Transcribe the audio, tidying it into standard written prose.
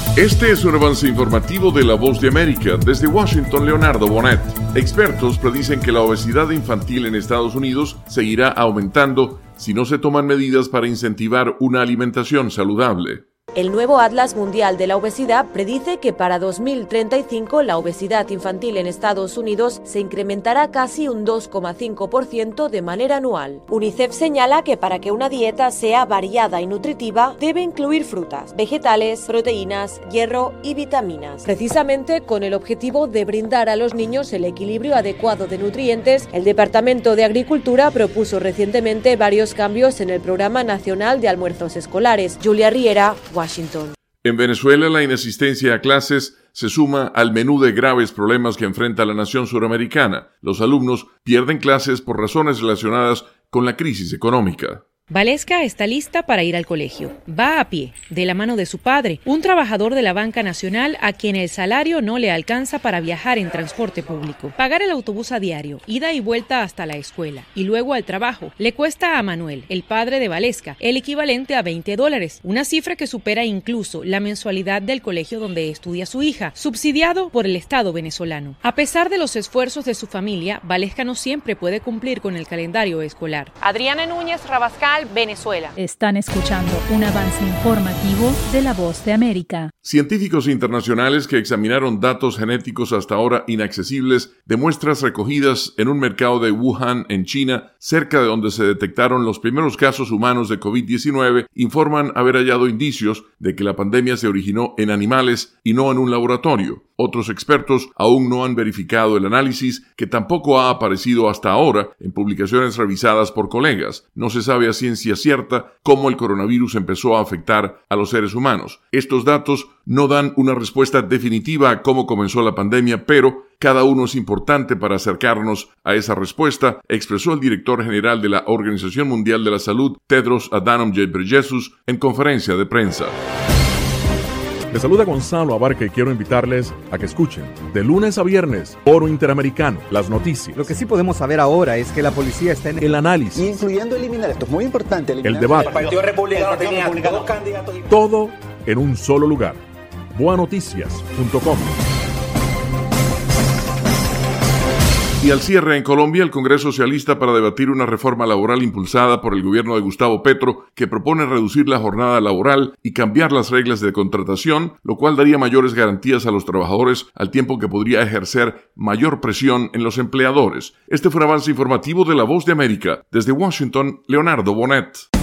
Este es un avance informativo de La Voz de América. Desde Washington, Leonardo Bonet. Expertos predicen que la obesidad infantil en Estados Unidos seguirá aumentando si no se toman medidas para incentivar una alimentación saludable. El nuevo Atlas Mundial de la Obesidad predice que para 2035 la obesidad infantil en Estados Unidos se incrementará casi un 2,5% de manera anual. UNICEF señala que para que una dieta sea variada y nutritiva debe incluir frutas, vegetales, proteínas, hierro y vitaminas. Precisamente con el objetivo de brindar a los niños el equilibrio adecuado de nutrientes, el Departamento de Agricultura propuso recientemente varios cambios en el Programa Nacional de Almuerzos Escolares. Julia Riera, Washington. En Venezuela, la inasistencia a clases se suma al menú de graves problemas que enfrenta la nación suramericana. Los alumnos pierden clases por razones relacionadas con la crisis económica. Valesca está lista para ir al colegio. Va a pie, de la mano de su padre, un trabajador de la banca nacional a quien el salario no le alcanza para viajar en transporte público. Pagar el autobús a diario, ida y vuelta hasta la escuela y luego al trabajo, le cuesta a Manuel, el padre de Valesca, el equivalente a $20, una cifra que supera incluso la mensualidad del colegio donde estudia su hija, subsidiado por el Estado venezolano. A pesar de los esfuerzos de su familia, Valesca no siempre puede cumplir con el calendario escolar. Adriana Núñez Rabascal, Venezuela. Están escuchando un avance informativo de La Voz de América. Científicos internacionales que examinaron datos genéticos hasta ahora inaccesibles de muestras recogidas en un mercado de Wuhan, en China, cerca de donde se detectaron los primeros casos humanos de COVID-19, informan haber hallado indicios de que la pandemia se originó en animales y no en un laboratorio. Otros expertos aún no han verificado el análisis, que tampoco ha aparecido hasta ahora en publicaciones revisadas por colegas. No se sabe a ciencia cierta cómo el coronavirus empezó a afectar a los seres humanos. Estos datos no dan una respuesta definitiva a cómo comenzó la pandemia, pero cada uno es importante para acercarnos a esa respuesta, expresó el director general de la Organización Mundial de la Salud, Tedros Adhanom Ghebreyesus, en conferencia de prensa. Les saluda Gonzalo Abarca y quiero invitarles a que escuchen de lunes a viernes Foro Interamericano, las noticias. Lo que sí podemos saber ahora es que la policía está en el análisis, incluyendo eliminar, esto es muy importante, el debate, el Partido Republicano tenía dos candidatos, todo en un solo lugar. boanoticias.com. Y al cierre, en Colombia, el Congreso se alista para debatir una reforma laboral impulsada por el gobierno de Gustavo Petro que propone reducir la jornada laboral y cambiar las reglas de contratación, lo cual daría mayores garantías a los trabajadores al tiempo que podría ejercer mayor presión en los empleadores. Este fue un avance informativo de La Voz de América. Desde Washington, Leonardo Bonet.